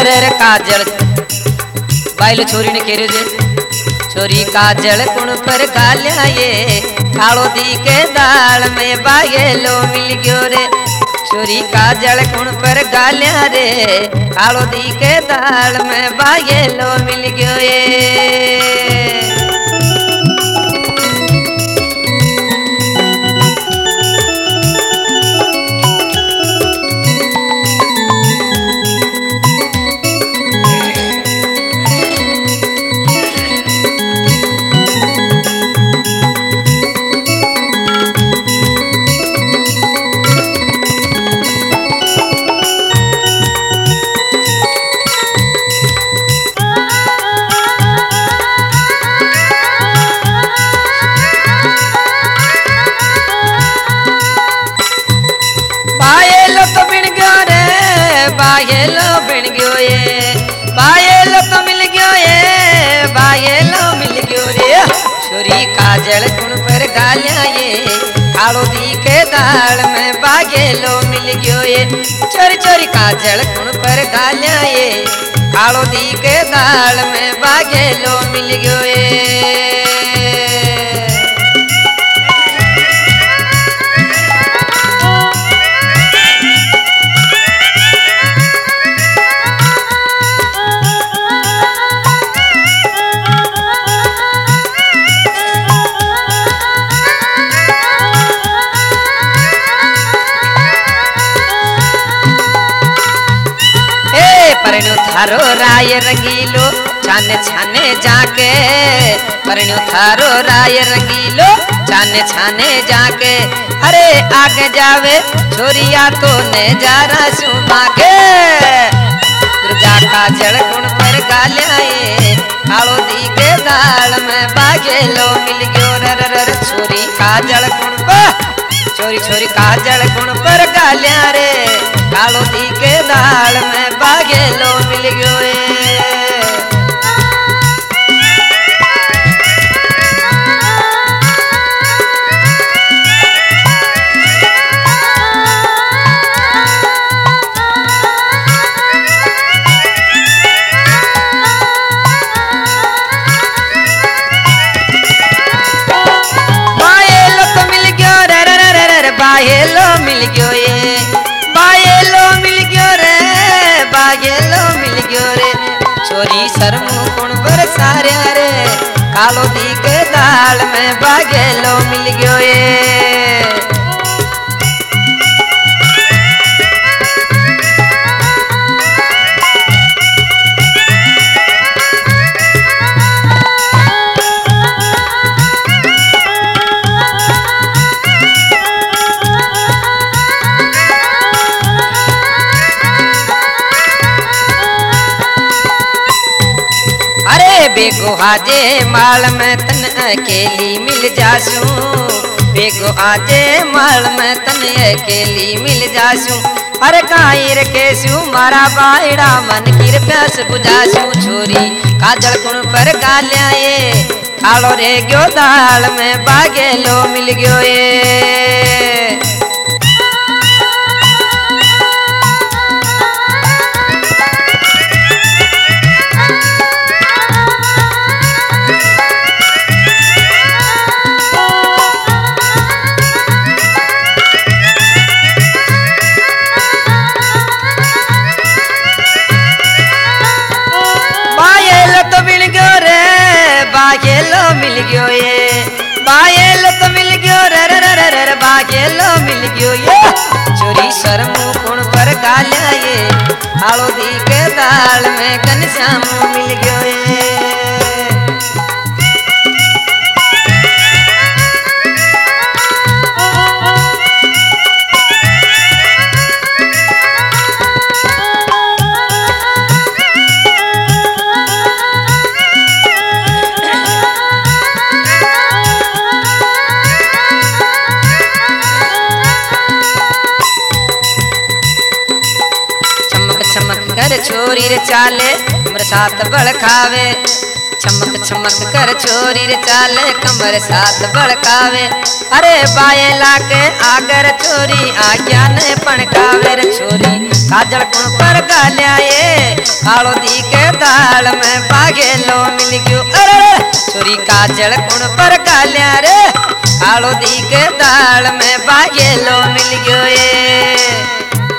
रे काजल बाइल छोरी ने केरे जे छोरी काजल कुण पर गालिया ये कालो दी के दाल में बागेलो मिल गयो रे छोरी काजल कुण पर गालिया रे कालो दी के दाल में बागेलो मिल गयो ये बागेलो बिन गयो ये बागेलो तो मिल गयो ये बागेलो मिल गयो रे छोरी काजल कुण पर गालिया ये कालो दी के दाल में बागेलो मिल गयो ये चोरी चोरी काजल कुण पर गालिया ये कालो दी के दाल में बागेलो मिल गयो ये परण्यो थारो राय रंगीलो छाने छाने जाके परण्यो थारो राय रंगीलो छाने छाने जाके अरे आगे जावे छोरिया तो ने जारा सुबा के दुर्गा काजल कुण पर गालिया ये कालो दी के दाल में बागेलो मिल गयो रे छोरी काजल कुण पर छोरी छोरी काजल कुण पर गालिया रे कालो दी के दाल में बागेलो मिल गयो बागेलो मिल गयो ये बागेलो मिल गयो रे बागेलो मिल गयो रे छोरी शर्मू कुण पर सारिया रे कालो दी के दाल में बागेलो मिल गयो ये बेगो आजे माल में तन अकेली मिल जासू बेगो आजे माल में तन अकेली मिल जासू अरे काई रखेसू मारा बायड़ा मन की प्यास बुझासू छोरी काजल कुण पर गालिया ये कालो रे गयो दाल में बागेलो मिल गयो ये बागेलो मिल गयो ये बागेलो तो मिल गयो रे बागेलो मिल गयो ये छोरी शर्मू कुण पर गालिया ये कालो दी के दाल में घनश्याम मिल गयो ये कर छोरी रे चाले कमर साथ बड़ खावे चमक चमक कर छोरी रे चाले कमर साथ बड़ खावे अरे बाये लाके आगर छोरी आज्ञा ने पणकावे रे छोरी काजल कुण पर गालिया ये कालो दी के दाल में बागेलो मिल गयो। अरे छोरी काजल कुण पर गालिया रे कालो दी के दाल में बागेलो मिल गयो ये।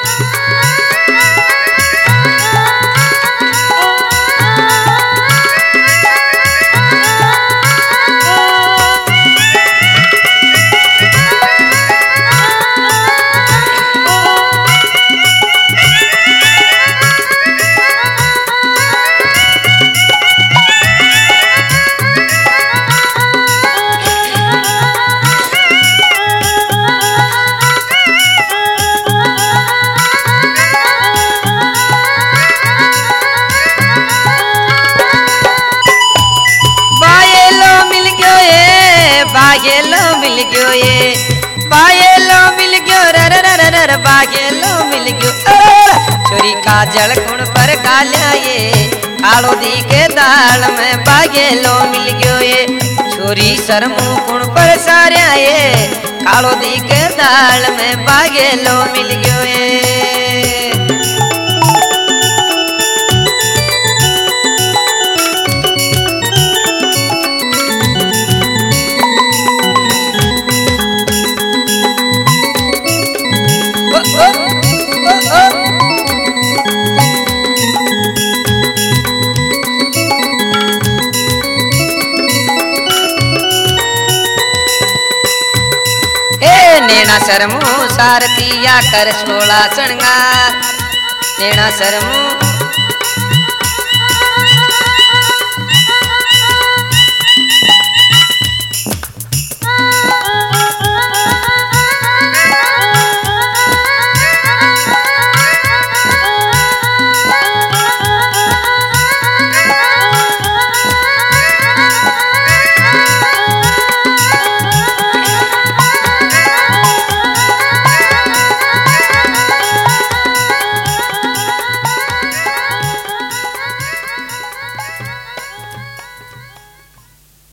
बागेलो मिल गयो ये बागेलो मिल गयो रे बागेलो मिल गयो। छोरी काजल कुण पर गालिया ये कालो दी के दाल में बागेलो मिल गयो ये। छोरी शर्मू कुण पर सारिया ये कालो दी के दाल में बागेलो मिल गयो ये। नैना शर्मू सारथिया कर सोला श्रृंगार नैना शर्मू